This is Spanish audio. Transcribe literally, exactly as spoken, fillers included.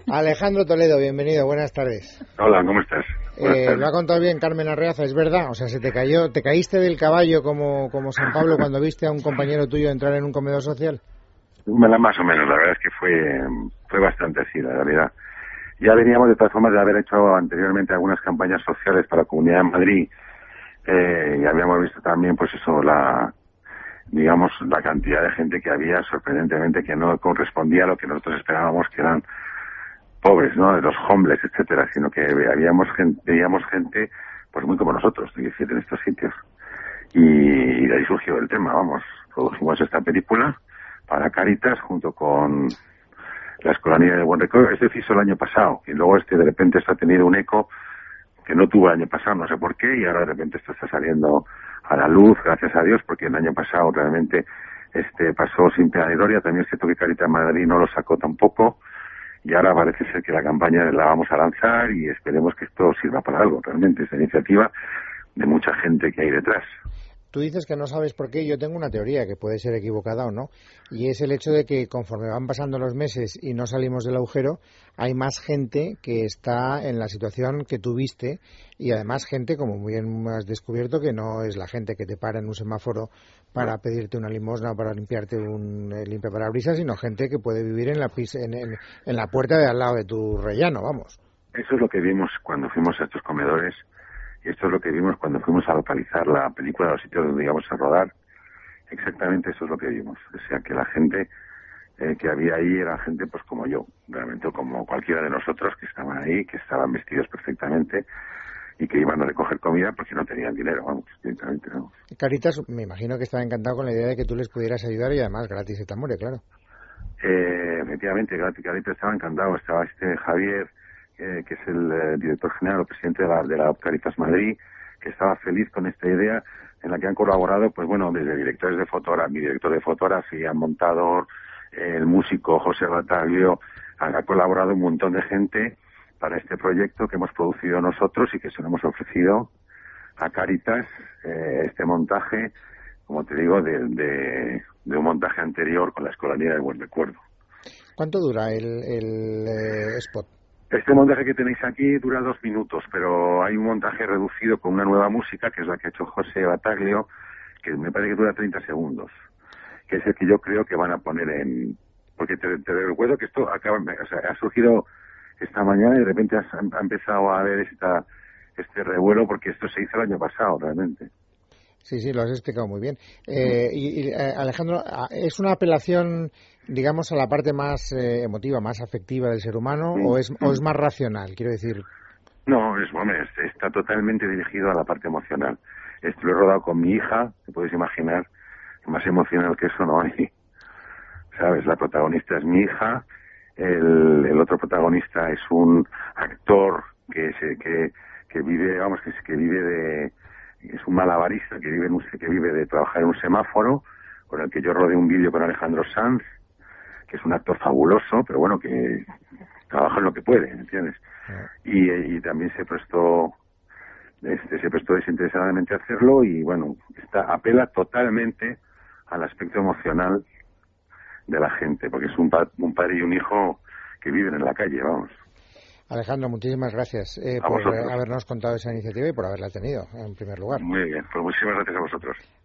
Alejandro Toledo, bienvenido, buenas tardes. Hola, ¿cómo estás? Eh, lo ha contado bien Carmen Arreaza, es verdad, o sea, se te cayó, te caíste del caballo como, como San Pablo cuando viste a un compañero tuyo entrar en un comedor social. Bueno, más o menos, la verdad es que fue, fue bastante así, la realidad. Ya veníamos de todas formas de haber hecho anteriormente algunas campañas sociales para la Comunidad de Madrid, eh, y habíamos visto también, pues eso, la, digamos, la cantidad de gente que había, sorprendentemente, que no correspondía a lo que nosotros esperábamos, que eran pobres, ¿no? De los homeless, etcétera, sino que habíamos gente, veíamos gente, pues muy como nosotros, es decir, en estos sitios. Y, y de ahí surgió el tema, vamos, produjimos esta película para Cáritas junto con la Escolanía de Buen Recuerdo. Este se hizo el año pasado y luego este de repente esto ha tenido un eco que no tuvo el año pasado, no sé por qué, y ahora de repente esto está saliendo a la luz, gracias a Dios, porque el año pasado realmente este pasó sin pena ni gloria. También es cierto que Cáritas Madrid no lo sacó tampoco, y ahora parece ser que la campaña la vamos a lanzar y esperemos que esto sirva para algo, realmente, esta iniciativa de mucha gente que hay detrás. Tú dices que no sabes por qué, yo tengo una teoría que puede ser equivocada o no, y es el hecho de que conforme van pasando los meses y no salimos del agujero, hay más gente que está en la situación que tú viste, y además gente, como muy bien has descubierto, que no es la gente que te para en un semáforo para pedirte una limosna o para limpiarte un eh, limpiaparabrisas, sino gente que puede vivir en la, pis, en, en, en la puerta de al lado de tu rellano, vamos. Eso es lo que vimos cuando fuimos a estos comedores. Y esto es lo que vimos cuando fuimos a localizar la película, los sitios donde íbamos a rodar. Exactamente eso es lo que vimos. O sea, que la gente eh, que había ahí era gente pues como yo, realmente como cualquiera de nosotros que estaban ahí, que estaban vestidos perfectamente y que iban a recoger comida porque no tenían dinero, vamos, directamente, vamos. Cáritas, me imagino que estaba encantado con la idea de que tú les pudieras ayudar y además gratis et amore, claro. Eh, efectivamente, Cáritas estaba encantado. Estaba este Javier, Eh, que es el eh, director general o presidente de la, de la Cáritas Madrid, que estaba feliz con esta idea en la que han colaborado, pues bueno, desde directores de fotografía, mi director de fotografía, montador, eh, el músico José Bataglio, ha, ha colaborado un montón de gente para este proyecto que hemos producido nosotros y que se lo hemos ofrecido a Cáritas, eh, este montaje, como te digo, de, de, de un montaje anterior con la Escolanía de Buen Recuerdo. ¿Cuánto dura el, el eh, spot? Este montaje que tenéis aquí dura dos minutos, pero hay un montaje reducido con una nueva música, que es la que ha hecho José Bataglio, que me parece que dura treinta segundos, que es el que yo creo que van a poner en... Porque te, te recuerdo que esto acaba, o sea, ha surgido esta mañana y de repente ha, ha empezado a haber esta, este revuelo, porque esto se hizo el año pasado, realmente. Sí, sí, lo has explicado muy bien. Eh, y, y eh, Alejandro, ¿es una apelación, digamos, a la parte más eh, emotiva, más afectiva del ser humano, Sí. o es o es más racional, quiero decir? No, es, hombre, está totalmente dirigido a la parte emocional. Esto lo he rodado con mi hija, te puedes imaginar, más emocional que eso no hay. ¿Sabes? La protagonista es mi hija, el, el otro protagonista es un actor que se, que, que vive, vamos, que, que vive de... es un malabarista que vive en un, que vive de trabajar en un semáforo, con el que yo rodé un vídeo con Alejandro Sanz, que es un actor fabuloso, pero bueno, que trabaja en lo que puede, ¿entiendes? Y, y también se prestó este, se prestó desinteresadamente a hacerlo y bueno, está, apela totalmente al aspecto emocional de la gente, porque es un, pa, un padre y un hijo que viven en la calle, vamos. Alejandro, muchísimas gracias eh, por vosotros. habernos contado esa iniciativa y por haberla tenido, en primer lugar. Muy bien, pues muchísimas gracias a vosotros.